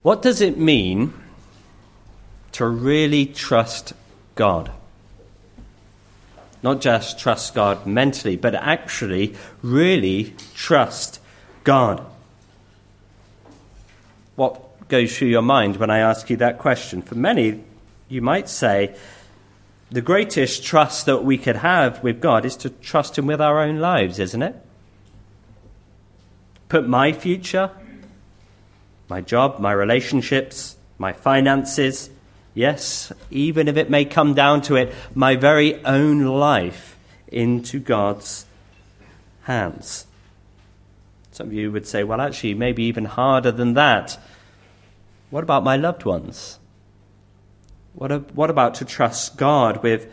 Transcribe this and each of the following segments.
What does it mean to really trust God? Not just trust God mentally, but actually really trust God. What goes through your mind when I ask you that question? For many, you might say, the greatest trust that we could have with God is to trust Him with our own lives, isn't it? Put my future, my job, my relationships, my finances, yes, even if it may come down to it, my very own life into God's hands. Some of you would say, well, actually, maybe even harder than that. What about my loved ones? What about to trust God with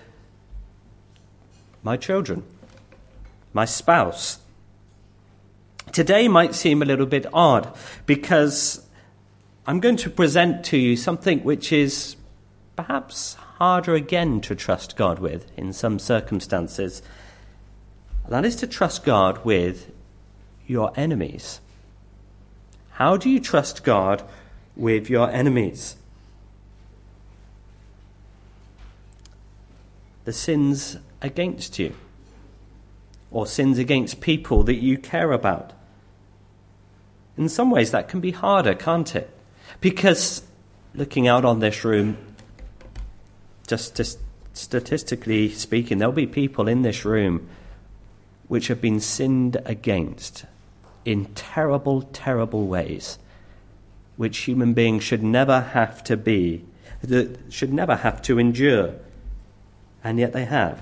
my children, my spouse? Today might seem a little bit odd because I'm going to present to you something which is perhaps harder again to trust God with in some circumstances. And that is to trust God with your enemies. How do you trust God with your enemies? The sins against you, or sins against people that you care about. In some ways that can be harder, can't it? Because looking out on this room, just statistically speaking, there'll be people in this room which have been sinned against in terrible, terrible ways, which human beings should never have to be, should never have to endure, and yet they have.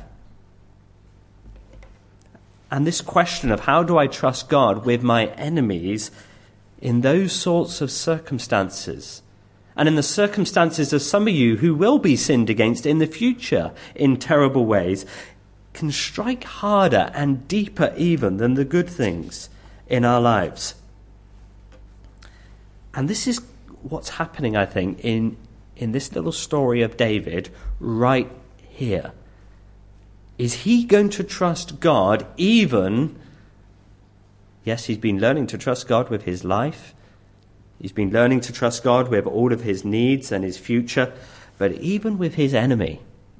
And this question of how do I trust God with my enemies in those sorts of circumstances, and in the circumstances of some of you who will be sinned against in the future in terrible ways, can strike harder and deeper even than the good things in our lives. And this is what's happening, I think, in this little story of David right here. Is he going to trust God even... Yes, he's been learning to trust God with his life. He's been learning to trust God with all of his needs and his future, but even with his enemy.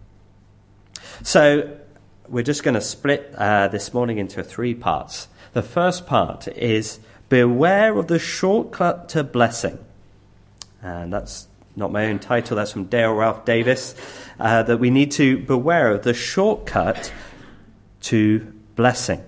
So we're just going to split this morning into 3 parts. The first part is beware of the shortcut to blessing. And that's not my own title, that's from Dale Ralph Davis, that we need to beware of the shortcut to blessing.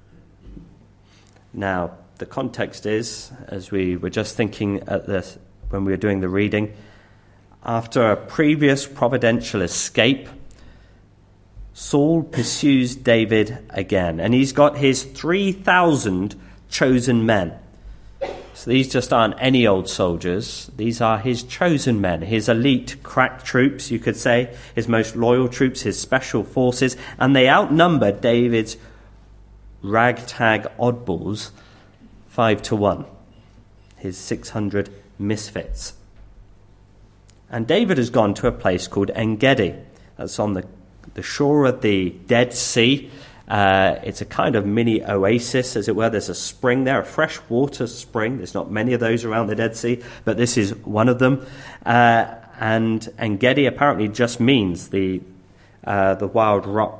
Now, the context is, as we were just thinking at this when we were doing the reading, after a previous providential escape, Saul pursues David again, and he's got his 3,000 chosen men. So these just aren't any old soldiers. These are his chosen men, his elite crack troops, you could say, his most loyal troops, his special forces, and they outnumber David's ragtag oddballs 5-1, his 600 misfits. And David has gone to a place called En-Gedi. That's on the shore of the Dead Sea. It's a kind of mini oasis, as it were. There's a spring there, a fresh water spring. There's not many of those around the Dead Sea, but this is one of them. And En-Gedi apparently just means the wild rock,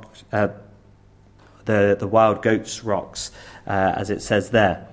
the wild goats rocks, as it says there.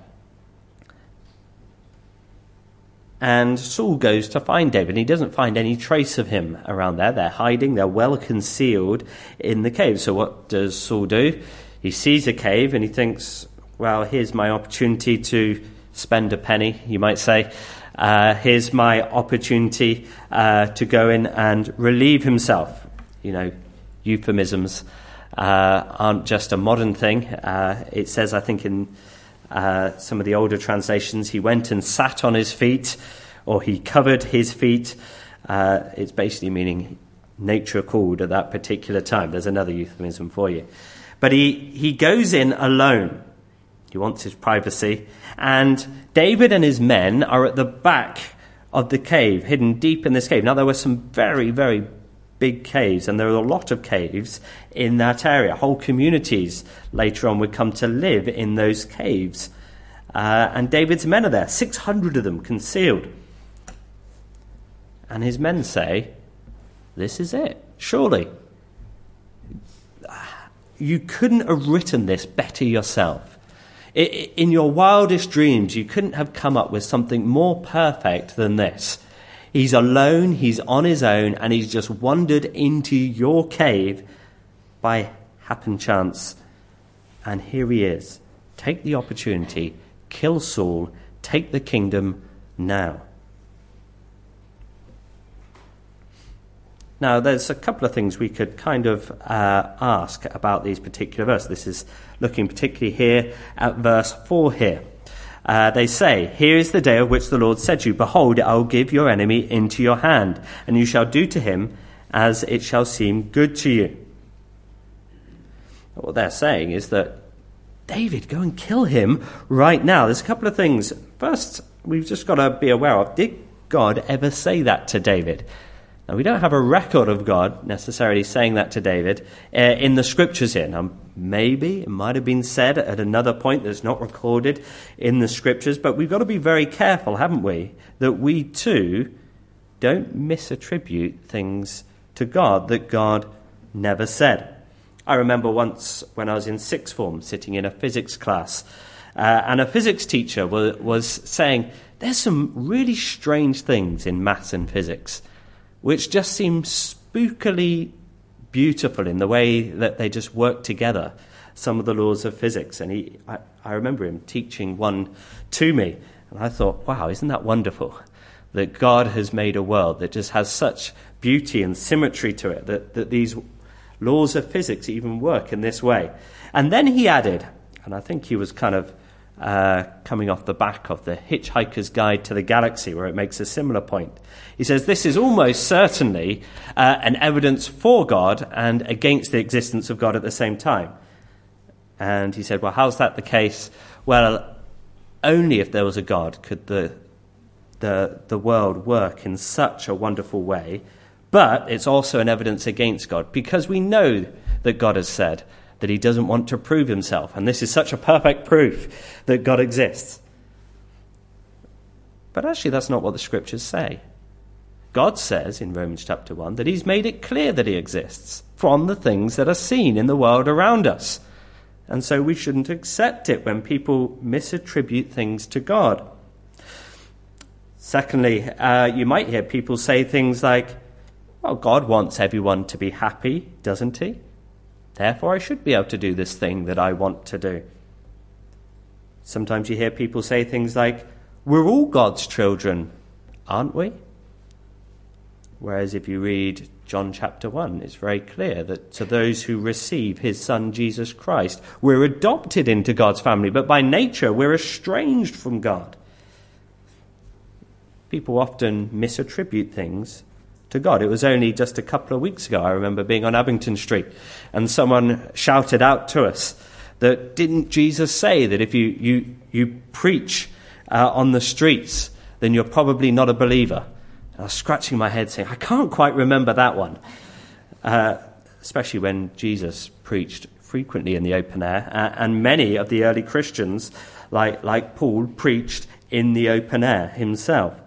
And Saul goes to find David, and he doesn't find any trace of him around there. They're hiding, they're well concealed in the cave. So what does Saul do? He sees a cave and he thinks, well, here's my opportunity to spend a penny, you might say. Here's my opportunity to go in and relieve himself. You know, euphemisms aren't just a modern thing. It says, I think, in some of the older translations, he went and sat on his feet, or he covered his feet. It's basically meaning nature called at that particular time. There's another euphemism for you. But he goes in alone. He wants his privacy. And David and his men are at the back of the cave, hidden deep in this cave. Now, there were some very, very big caves, and there are a lot of caves in that area. Whole communities later on would come to live in those caves. And David's men are there, 600 of them concealed. And his men say, this is it, surely. You couldn't have written this better yourself. In your wildest dreams, you couldn't have come up with something more perfect than this. He's alone, he's on his own, and he's just wandered into your cave by happen chance. And here he is. Take the opportunity, kill Saul, take the kingdom now. Now, there's a couple of things we could kind of ask about these particular verses. This is looking particularly here at verse 4 here. They say, here is the day of which the Lord said to you, behold, I will give your enemy into your hand, and you shall do to him as it shall seem good to you. What they're saying is that, David, go and kill him right now. There's a couple of things. First, we've just got to be aware of, did God ever say that to David? Now, we don't have a record of God necessarily saying that to David in the scriptures here. Now, maybe it might have been said at another point that's not recorded in the scriptures, but we've got to be very careful, haven't we, that we too don't misattribute things to God that God never said. I remember once when I was in sixth form sitting in a physics class, and a physics teacher was saying, there's some really strange things in maths and physics which just seem spookily beautiful in the way that they just work together, some of the laws of physics. And I remember him teaching one to me, and I thought, wow, isn't that wonderful, that God has made a world that just has such beauty and symmetry to it, that these laws of physics even work in this way. And then he added, and I think he was kind of coming off the back of the Hitchhiker's Guide to the Galaxy, where it makes a similar point. He says, this is almost certainly an evidence for God and against the existence of God at the same time. And he said, well, how's that the case? Well, only if there was a God could the world work in such a wonderful way. But it's also an evidence against God, because we know that God has said that he doesn't want to prove himself. And this is such a perfect proof that God exists. But actually, that's not what the scriptures say. God says in Romans chapter 1 that he's made it clear that he exists from the things that are seen in the world around us. And so we shouldn't accept it when people misattribute things to God. Secondly, you might hear people say things like, well, God wants everyone to be happy, doesn't he? Therefore, I should be able to do this thing that I want to do. Sometimes you hear people say things like, we're all God's children, aren't we? Whereas if you read John chapter 1, it's very clear that to those who receive his son Jesus Christ, we're adopted into God's family, but by nature we're estranged from God. People often misattribute things to God. It was only just a couple of weeks ago, I remember being on Abington Street, and someone shouted out to us that, didn't Jesus say that if you preach on the streets, then you're probably not a believer? And I was scratching my head saying, I can't quite remember that one. Especially when Jesus preached frequently in the open air, and many of the early Christians, like Paul, preached in the open air himself.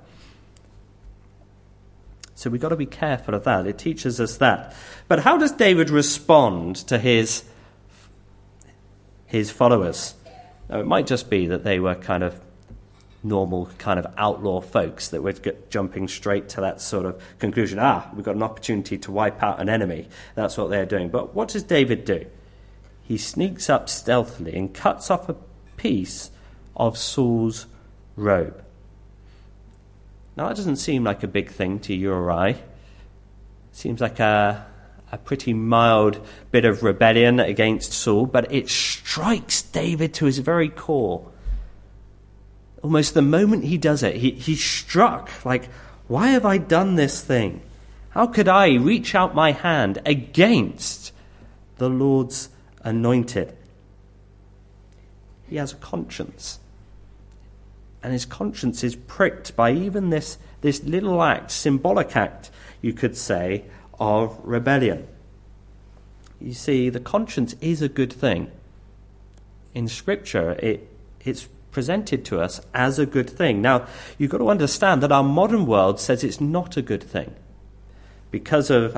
So we've got to be careful of that. It teaches us that. But how does David respond to his followers? Now, it might just be that they were kind of normal kind of outlaw folks that were jumping straight to that sort of conclusion. We've got an opportunity to wipe out an enemy. That's what they're doing. But what does David do? He sneaks up stealthily and cuts off a piece of Saul's robe. Now, that doesn't seem like a big thing to you or I. It seems like a pretty mild bit of rebellion against Saul, but it strikes David to his very core. Almost the moment he does it, he's struck, like, why have I done this thing? How could I reach out my hand against the Lord's anointed? He has a conscience. And his conscience is pricked by even this little act, symbolic act, you could say, of rebellion. You see, the conscience is a good thing. In Scripture, it's presented to us as a good thing. Now, you've got to understand that our modern world says it's not a good thing. Because of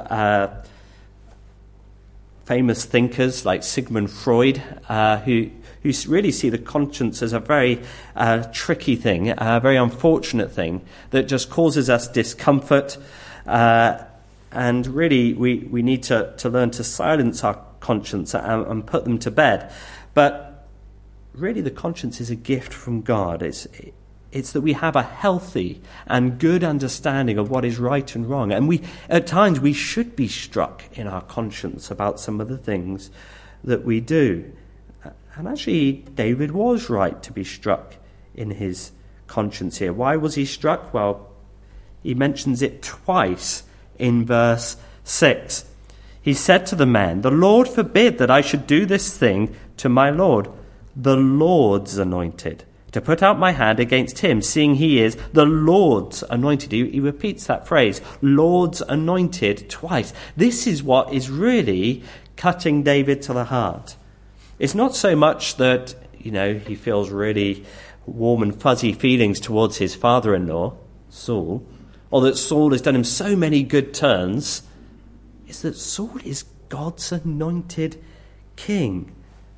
famous thinkers like Sigmund Freud, who really see the conscience as a very tricky thing, a very unfortunate thing that just causes us discomfort. And really, we need to learn to silence our conscience and put them to bed. But really, the conscience is a gift from God. It's that we have a healthy and good understanding of what is right and wrong. And at times we should be struck in our conscience about some of the things that we do. And actually, David was right to be struck in his conscience here. Why was he struck? Well, he mentions it twice in verse 6. He said to the man, "The Lord forbid that I should do this thing to my Lord, the Lord's anointed, to put out my hand against him, seeing he is the Lord's anointed." He repeats that phrase, Lord's anointed, twice. This is what is really cutting David to the heart. It's not so much that, he feels really warm and fuzzy feelings towards his father-in-law, Saul, or that Saul has done him so many good turns. It's that Saul is God's anointed king.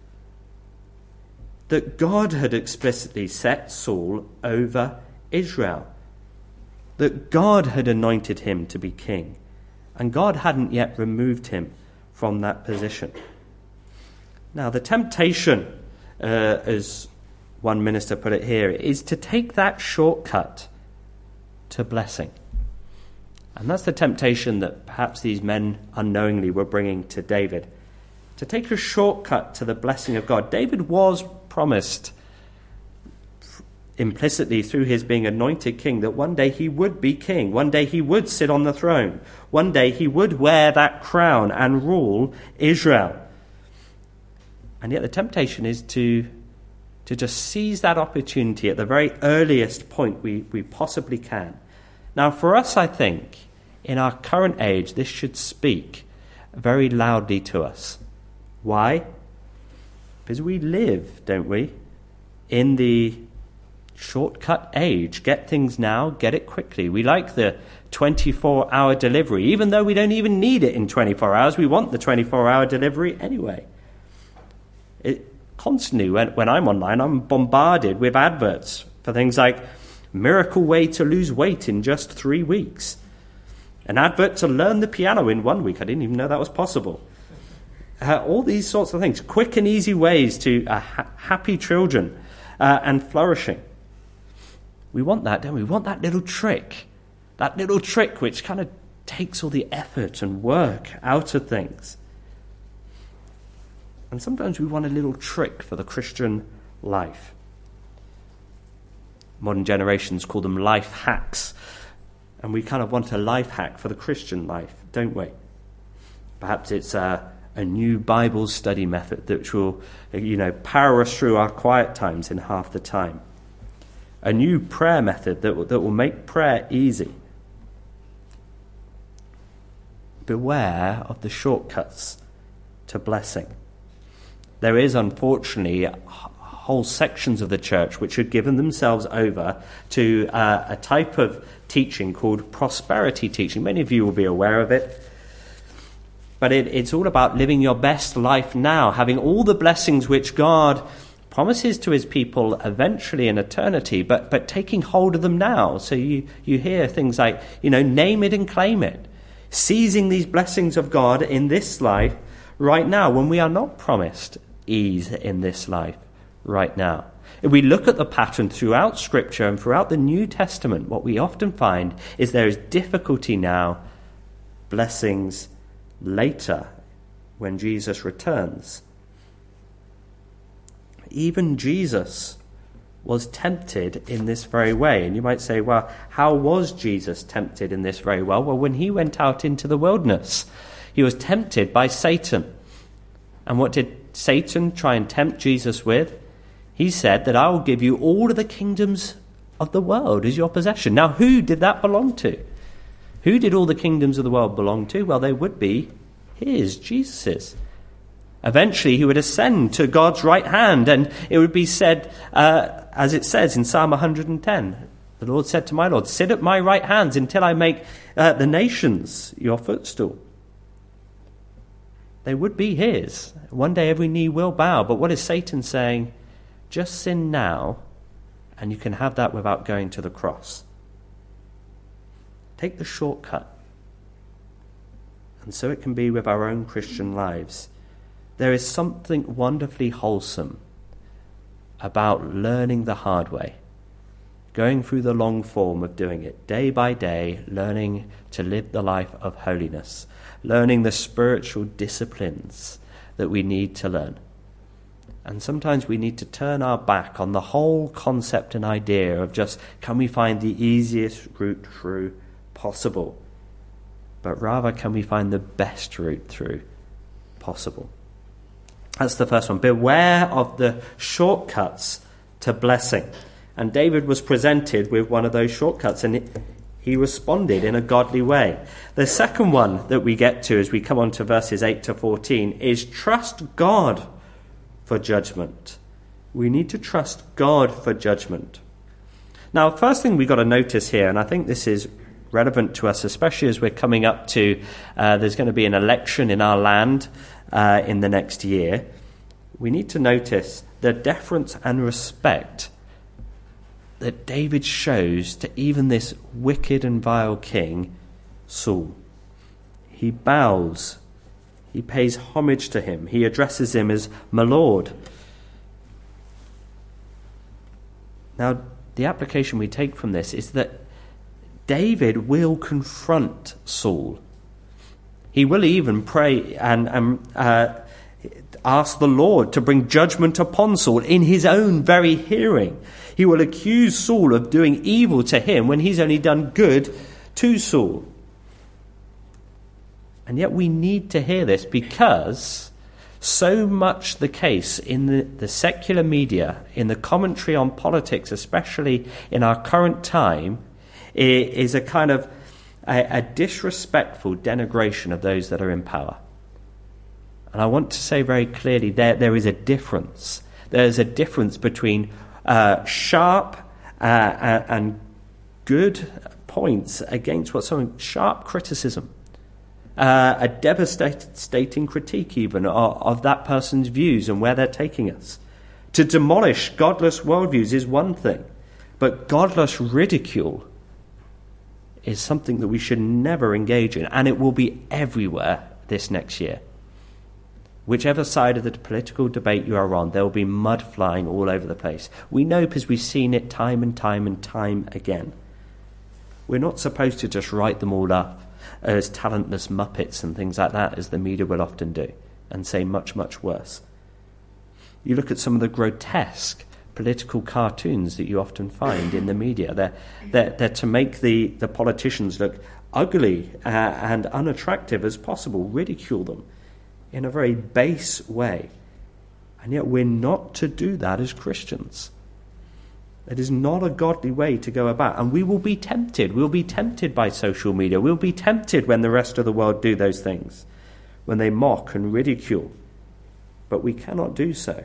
That God had explicitly set Saul over Israel. That God had anointed him to be king. And God hadn't yet removed him from that position. Now, the temptation, as one minister put it here, is to take that shortcut to blessing. And that's the temptation that perhaps these men unknowingly were bringing to David. To take a shortcut to the blessing of God. David was promised implicitly through his being anointed king that one day he would be king. One day he would sit on the throne. One day he would wear that crown and rule Israel. And yet the temptation is to just seize that opportunity at the very earliest point we possibly can. Now, for us, I think, in our current age, this should speak very loudly to us. Why? Because we live, don't we, in the shortcut age. Get things now, get it quickly. We like the 24-hour delivery. Even though we don't even need it in 24 hours, we want the 24-hour delivery anyway. Constantly, when I'm online, I'm bombarded with adverts for things like miracle way to lose weight in just 3 weeks. An advert to learn the piano in 1 week. I didn't even know that was possible. All these sorts of things. Quick and easy ways to happy children and flourishing. We want that, don't we? We want that little trick. That little trick which kind of takes all the effort and work out of things. And sometimes we want a little trick for the Christian life. Modern generations call them life hacks. And we kind of want a life hack for the Christian life, don't we? Perhaps it's a new Bible study method that will, power us through our quiet times in half the time. A new prayer method that will make prayer easy. Beware of the shortcuts to blessing. There is, unfortunately, whole sections of the church which have given themselves over to a type of teaching called prosperity teaching. Many of you will be aware of it. But it's all about living your best life now, having all the blessings which God promises to his people eventually in eternity, but taking hold of them now. So you hear things like, name it and claim it. Seizing these blessings of God in this life right now when we are not promised ease in this life right now. If we look at the pattern throughout Scripture and throughout the New Testament, what we often find is there is difficulty now, blessings later when Jesus returns. Even Jesus was tempted in this very way. And you might say, well, how was Jesus tempted in this very way? Well, when he went out into the wilderness, he was tempted by Satan. And what did Satan try and tempt Jesus with? He said that I will give you all of the kingdoms of the world as your possession. Now, who did that belong to? Who did all the kingdoms of the world belong to? Well, they would be his, Jesus's. Eventually he would ascend to God's right hand, and it would be said, as it says in Psalm 110, the Lord said to my Lord, sit at my right hand until I make the nations your footstool. They would be his. One day every knee will bow. But what is Satan saying? Just sin now, and you can have that without going to the cross. Take the shortcut. And so it can be with our own Christian lives. There is something wonderfully wholesome about learning the hard way, going through the long form of doing it, day by day, learning to live the life of holiness, learning the spiritual disciplines that we need to learn. And sometimes we need to turn our back on the whole concept and idea of just, can we find the easiest route through possible? But rather, can we find the best route through possible? That's the first one. Beware of the shortcuts to blessing. And David was presented with one of those shortcuts, and he responded in a godly way. The second one that we get to as we come on to verses 8 to 14 is trust God for judgment. We need to trust God for judgment. Now, first thing we've got to notice here, and I think this is relevant to us, especially as we're coming up to, there's going to be an election in our land in the next year. We need to notice the deference and respect that David shows to even this wicked and vile king, Saul. He bows. He pays homage to him. He addresses him as my Lord. Now, the application we take from this is that David will confront Saul. He will even pray and ask the Lord to bring judgment upon Saul in his own very hearing. He will accuse Saul of doing evil to him when he's only done good to Saul. And yet we need to hear this, because so much the case in the secular media, in the commentary on politics, especially in our current time, is a kind of a disrespectful denigration of those that are in power. And I want to say very clearly, there is a difference. There is a difference between sharp and good points against what some sharp criticism, a devastating critique even of that person's views and where they're taking us. To demolish godless worldviews is one thing, but godless ridicule is something that we should never engage in, and it will be everywhere this next year. Whichever side of the political debate you are on, there will be mud flying all over the place. We know because we've seen it time and time and time again. We're not supposed to just write them all up as talentless muppets and things like that, as the media will often do, and say much, much worse. You look at some of the grotesque political cartoons that you often find in the media. They're to make the politicians look ugly and unattractive as possible, ridicule them in a very base way. And yet we're not to do that as Christians. It is not a godly way to go about. And we will be tempted. We'll be tempted by social media. We'll be tempted when the rest of the world do those things, when they mock and ridicule. But we cannot do so.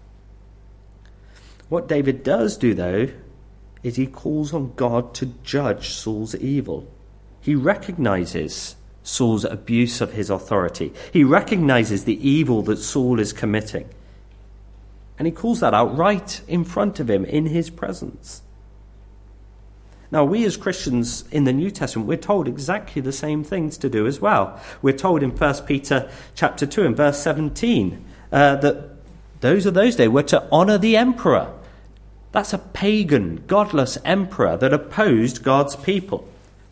What David does do, though, is he calls on God to judge Saul's evil. He recognizes Saul's abuse of his authority. He recognizes the evil that Saul is committing. And he calls that out right in front of him, in his presence. Now, we as Christians in the New Testament, we're told exactly the same things to do as well. We're told in 1 Peter chapter 2 and verse 17 that those of those days were to honour the emperor. That's a pagan, godless emperor that opposed God's people.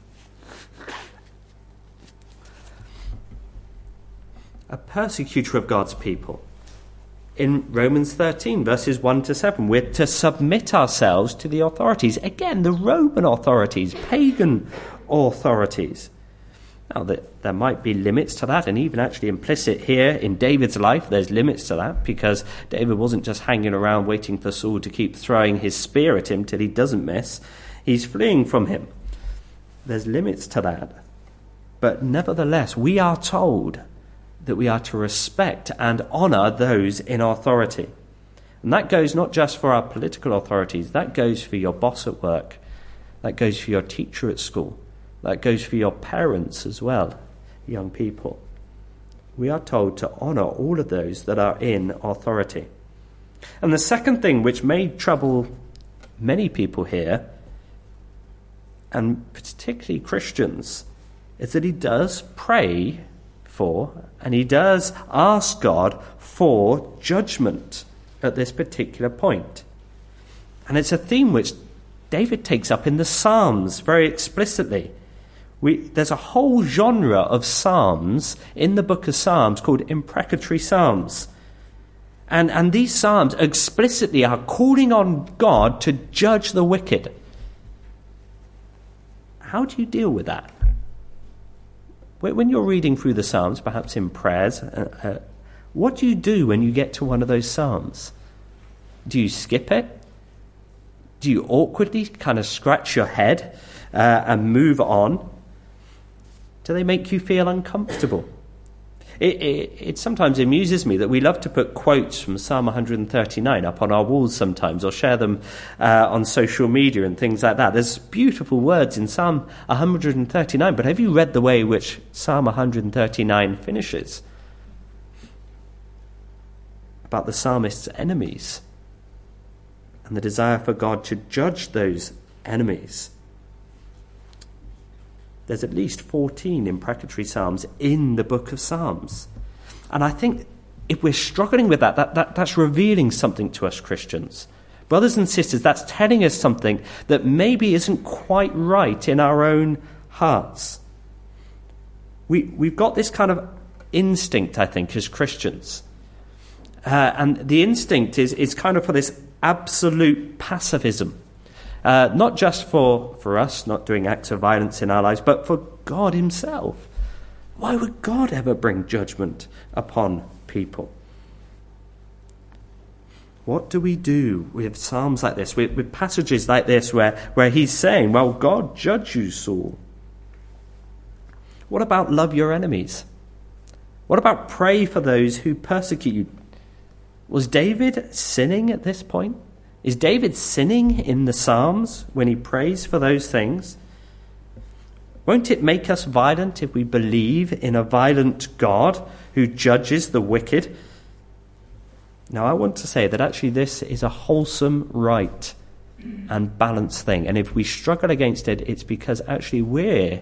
A persecutor of God's people. In Romans 13, verses 1 to 7, we're to submit ourselves to the authorities. Again, the Roman authorities, pagan authorities. Now, there might be limits to that, and even actually implicit here in David's life, there's limits to that, because David wasn't just hanging around waiting for Saul to keep throwing his spear at him till he doesn't miss. He's fleeing from him. There's limits to that. But nevertheless, we are told that we are to respect and honour those in authority. And that goes not just for our political authorities, that goes for your boss at work, that goes for your teacher at school, that goes for your parents as well, young people. We are told to honour all of those that are in authority. And the second thing which may trouble many people here, and particularly Christians, is that he does pray for, and he does ask God for judgment at this particular point. And it's a theme which David takes up in the Psalms very explicitly. There's a whole genre of psalms in the book of Psalms called imprecatory psalms. And these psalms explicitly are calling on God to judge the wicked. How do you deal with that? When you're reading through the Psalms, perhaps in prayers, what do you do when you get to one of those psalms? Do you skip it? Do you awkwardly kind of scratch your head and move on? Do they make you feel uncomfortable? It sometimes amuses me that we love to put quotes from Psalm 139 up on our walls sometimes, or share them on social media and things like that. There's beautiful words in Psalm 139, but have you read the way which Psalm 139 finishes? About the psalmist's enemies and the desire for God to judge those enemies. There's at least 14 imprecatory psalms in the book of Psalms. And I think if we're struggling with that's revealing something to us Christians. Brothers and sisters, that's telling us something that maybe isn't quite right in our own hearts. We've got this kind of instinct, I think, as Christians. And the instinct is kind of for this absolute pacifism. Not just for us not doing acts of violence in our lives, but for God himself. Why would God ever bring judgment upon people? What do we do with psalms like this, with passages like this where he's saying, well, God judge you, Saul? What about love your enemies? What about pray for those who persecute you? Was David sinning at this point? Is David sinning in the Psalms when he prays for those things? Won't it make us violent if we believe in a violent God who judges the wicked? Now, I want to say that actually this is a wholesome, right and balanced thing. And if we struggle against it, it's because actually we're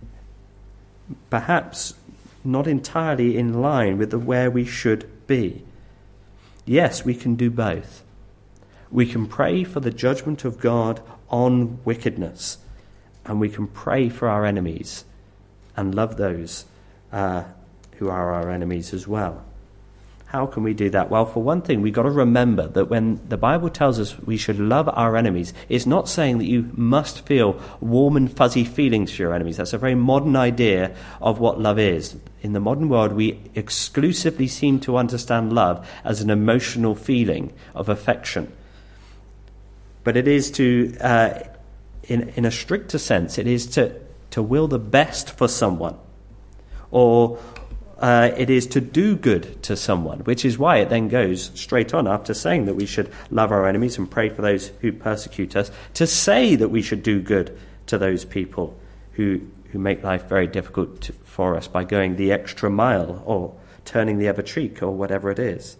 perhaps not entirely in line with where we should be. Yes, we can do both. We can pray for the judgment of God on wickedness, and we can pray for our enemies and love those who are our enemies as well. How can we do that? Well, for one thing, we've got to remember that when the Bible tells us we should love our enemies, it's not saying that you must feel warm and fuzzy feelings for your enemies. That's a very modern idea of what love is. In the modern world, we exclusively seem to understand love as an emotional feeling of affection. But it is to, in a stricter sense, it is to will the best for someone. Or it is to do good to someone, which is why it then goes straight on after saying that we should love our enemies and pray for those who persecute us, to say that we should do good to those people who make life very difficult for us by going the extra mile or turning the other cheek or whatever it is.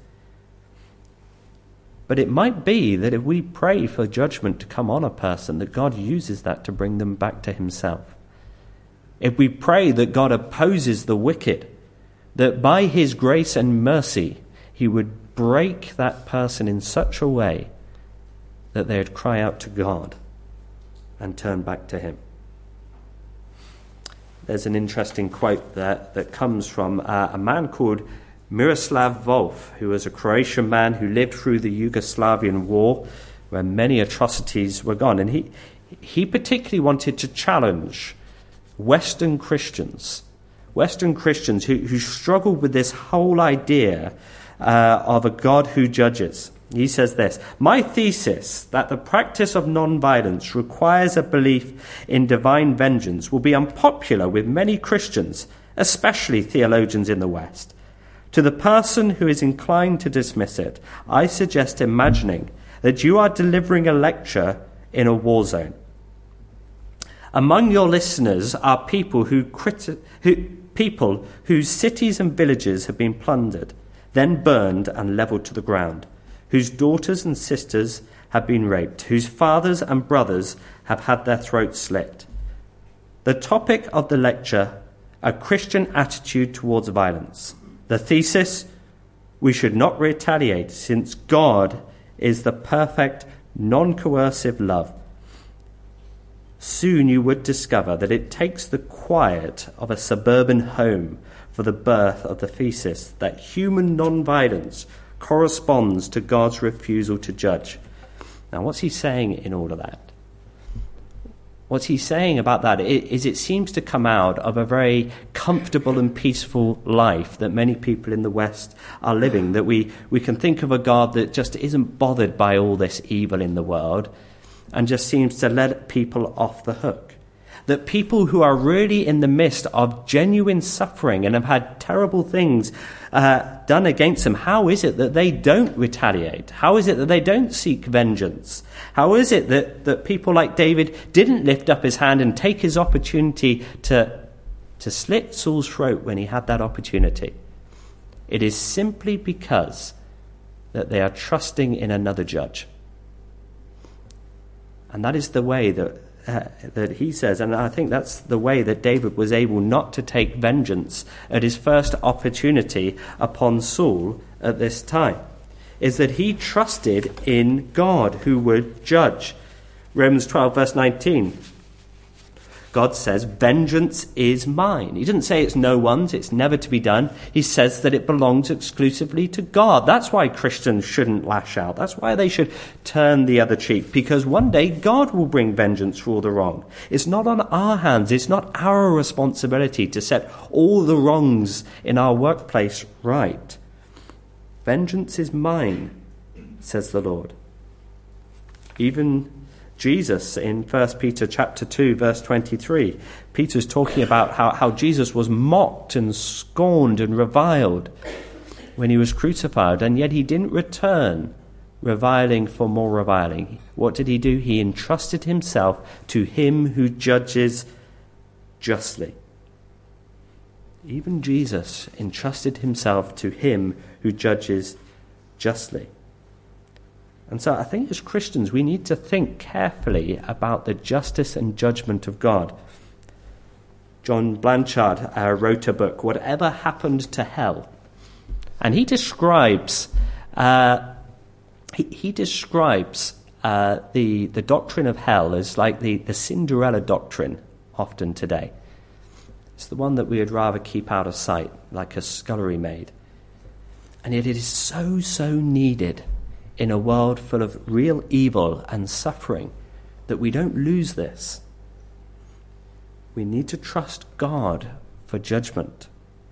But it might be that if we pray for judgment to come on a person, that God uses that to bring them back to himself. If we pray that God opposes the wicked, that by his grace and mercy he would break that person in such a way that they would cry out to God and turn back to him. There's an interesting quote that comes from a man called Miroslav Volf, who was a Croatian man who lived through the Yugoslavian war, where many atrocities were gone. And he particularly wanted to challenge Western Christians who struggled with this whole idea of a God who judges. He says this: "My thesis that the practice of non-violence requires a belief in divine vengeance will be unpopular with many Christians, especially theologians in the West. To the person who is inclined to dismiss it, I suggest imagining that you are delivering a lecture in a war zone. Among your listeners are people people whose cities and villages have been plundered, then burned and levelled to the ground, whose daughters and sisters have been raped, whose fathers and brothers have had their throats slit. The topic of the lecture, a Christian attitude towards violence. The thesis, we should not retaliate since God is the perfect, non-coercive love. Soon you would discover that it takes the quiet of a suburban home for the birth of the thesis that human non-violence corresponds to God's refusal to judge. Now, what's he saying in all of that? What he's saying about that is it seems to come out of a very comfortable and peaceful life that many people in the West are living, that we can think of a God that just isn't bothered by all this evil in the world and just seems to let people off the hook. That people who are really in the midst of genuine suffering and have had terrible things done against them, how is it that they don't retaliate? How is it that they don't seek vengeance? How is it that people like David didn't lift up his hand and take his opportunity to slit Saul's throat when he had that opportunity? It is simply because that they are trusting in another judge. And that is the way that he says, and I think that's the way that David was able not to take vengeance at his first opportunity upon Saul at this time, is that he trusted in God who would judge. Romans 12 verse 19, God says, vengeance is mine. He didn't say it's no one's, it's never to be done. He says that it belongs exclusively to God. That's why Christians shouldn't lash out. That's why they should turn the other cheek, because one day God will bring vengeance for all the wrong. It's not on our hands. It's not our responsibility to set all the wrongs in our workplace right. Vengeance is mine, says the Lord. Even Jesus in 1 Peter chapter 2 verse 23, Peter's talking about how Jesus was mocked and scorned and reviled when he was crucified, and yet he didn't return reviling for more reviling. What did he do? He entrusted himself to him who judges justly. Even Jesus entrusted himself to him who judges justly. And so I think as Christians we need to think carefully about the justice and judgment of God. John Blanchard wrote a book, Whatever Happened to Hell? And he describes the doctrine of hell as like the Cinderella doctrine often today. It's the one that we would rather keep out of sight, like a scullery maid. And yet it is so needed in a world full of real evil and suffering that we don't lose this. We need to trust God for judgment.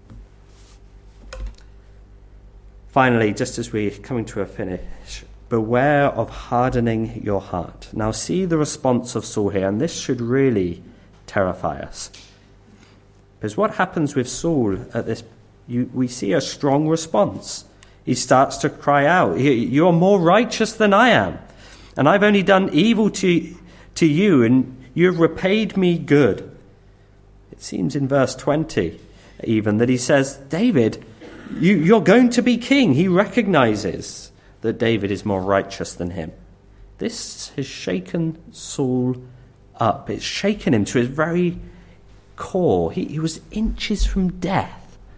Finally, just as we're coming to a finish, beware of hardening your heart. Now see the response of Saul here, and this should really terrify us. Because what happens with Saul at this, we see a strong response. He starts to cry out, you're more righteous than I am, and I've only done evil to you, and you've repaid me good. It seems in verse 20 even that he says, David, you're going to be king. He recognizes that David is more righteous than him. This has shaken Saul up. It's shaken him to his very core. He was inches from death.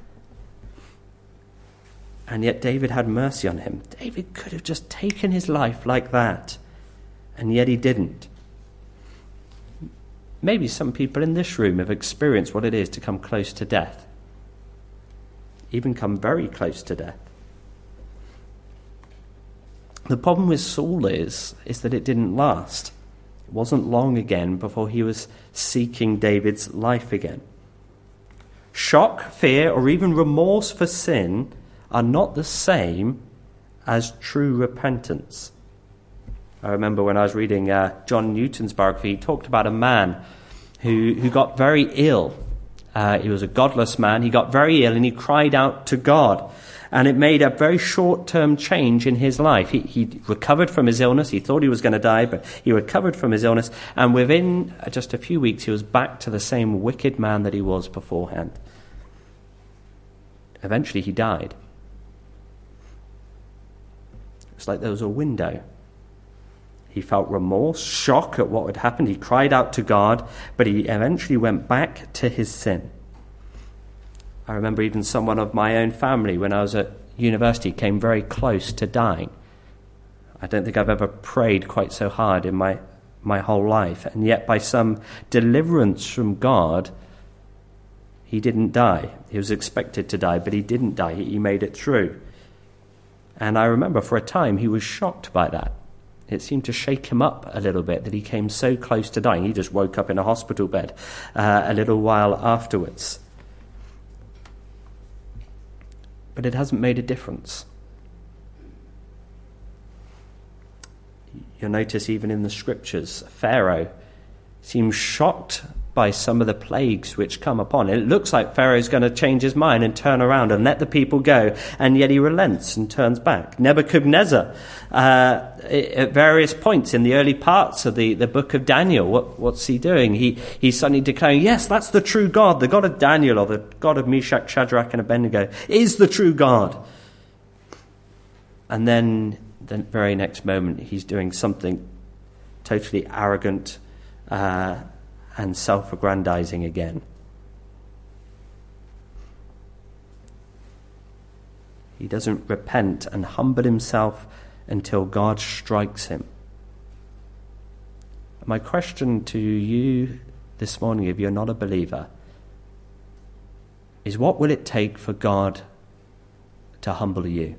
And yet David had mercy on him. David could have just taken his life like that, and yet he didn't. Maybe some people in this room have experienced what it is to come close to death, even come very close to death. The problem with Saul is that it didn't last. It wasn't long again before he was seeking David's life again. Shock, fear, or even remorse for sin are not the same as true repentance. I remember when I was reading John Newton's biography, he talked about a man who got very ill He was a godless man. He got very ill and he cried out to God. And it made a very short-term change in his life. He recovered from his illness. He thought he was going to die, but he recovered from his illness. And within just a few weeks, he was back to the same wicked man that he was beforehand. Eventually, he died. It's like there was a window. He felt remorse, shock at what had happened. He cried out to God, but he eventually went back to his sin. I remember even someone of my own family, when I was at university, came very close to dying. I don't think I've ever prayed quite so hard in my whole life. And yet by some deliverance from God, he didn't die. He was expected to die, but he didn't die. He made it through. And I remember for a time he was shocked by that. It seemed to shake him up a little bit that he came so close to dying. He just woke up in a hospital bed a little while afterwards. But it hasn't made a difference. You'll notice even in the scriptures, Pharaoh seems shocked by some of the plagues which come upon. It looks like Pharaoh's going to change his mind and turn around and let the people go, and yet he relents and turns back. Nebuchadnezzar, at various points in the early parts of the book of Daniel, what's he doing? He's suddenly declaring, yes, that's the true God. The God of Daniel, or the God of Meshach, Shadrach, and Abednego, is the true God. And then the very next moment, he's doing something totally arrogant and self-aggrandizing again. He doesn't repent and humble himself until God strikes him. My question to you this morning, if you're not a believer, is what will it take for God to humble you?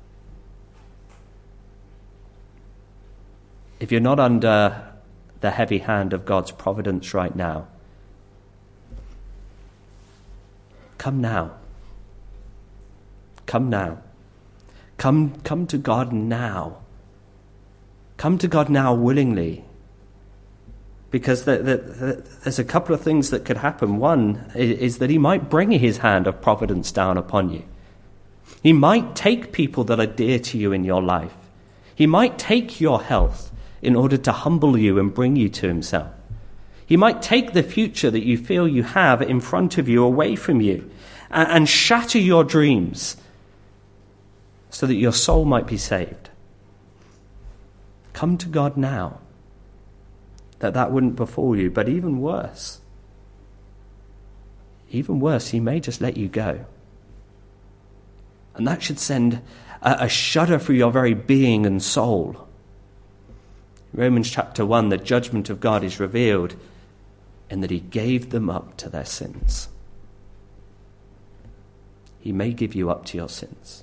If you're not under the heavy hand of God's providence right now, come now. Come now. Come to God now. Come to God now willingly. Because there's a couple of things that could happen. One is that he might bring his hand of providence down upon you. He might take people that are dear to you in your life. He might take your health in order to humble you and bring you to himself. He might take the future that you feel you have in front of you away from you and shatter your dreams so that your soul might be saved. Come to God now, that wouldn't befall you. But even worse, he may just let you go. And that should send a shudder through your very being and soul. Romans chapter 1, the judgment of God is revealed in that he gave them up to their sins. He may give you up to your sins.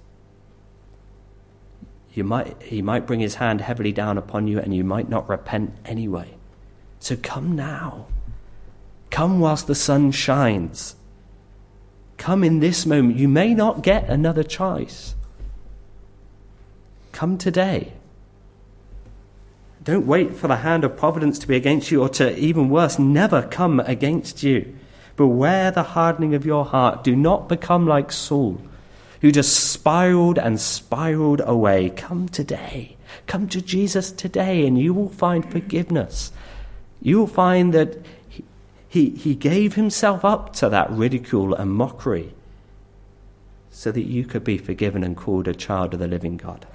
He might bring his hand heavily down upon you and you might not repent anyway. So come now. Come whilst the sun shines. Come in this moment. You may not get another choice. Come today. Don't wait for the hand of providence to be against you, or to, even worse, never come against you. Beware the hardening of your heart. Do not become like Saul, who just spiraled and spiraled away. Come today. Come to Jesus today, and you will find forgiveness. You will find that he gave himself up to that ridicule and mockery so that you could be forgiven and called a child of the living God.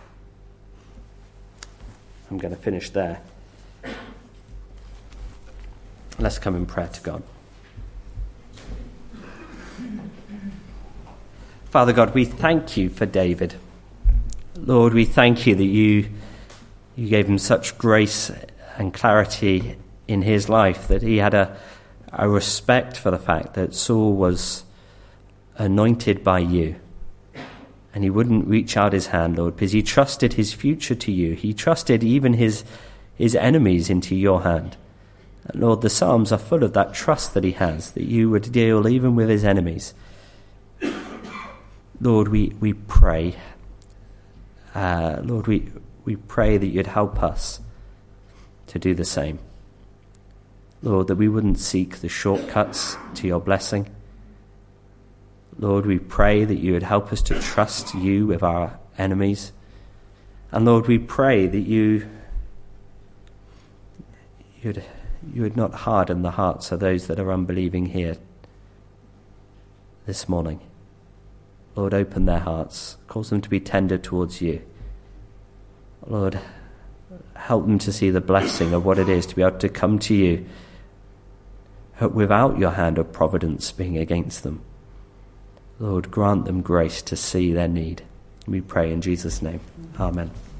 I'm going to finish there. Let's come in prayer to God. Father God, we thank you for David. Lord, we thank you that you gave him such grace and clarity in his life, that he had a respect for the fact that Saul was anointed by you. And he wouldn't reach out his hand, Lord, because he trusted his future to you. He trusted even his enemies into your hand. And Lord, the Psalms are full of that trust that he has, that you would deal even with his enemies. Lord, we pray. Lord, we pray that you'd help us to do the same. Lord, that we wouldn't seek the shortcuts to your blessing, Lord, we pray that you would help us to trust you with our enemies. And Lord, we pray that you would not harden the hearts of those that are unbelieving here this morning. Lord, open their hearts, cause them to be tender towards you. Lord, help them to see the blessing of what it is to be able to come to you without your hand of providence being against them. Lord, grant them grace to see their need. We pray in Jesus' name. Amen.